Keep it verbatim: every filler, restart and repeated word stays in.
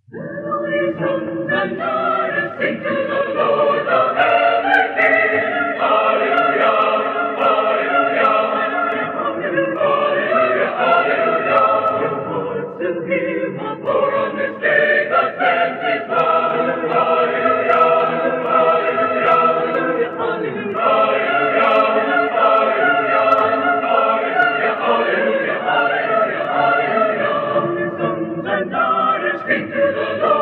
Sons and daughters, sing to the Lord, the heavenly King. Hallelujah, hallelujah, hallelujah, hallelujah. With hearts of hymn, for on this day the sense is one. Hallelujah, hallelujah, hallelujah, hallelujah, hallelujah, hallelujah, hallelujah, hallelujah. Sons and daughters, sing to the Lord.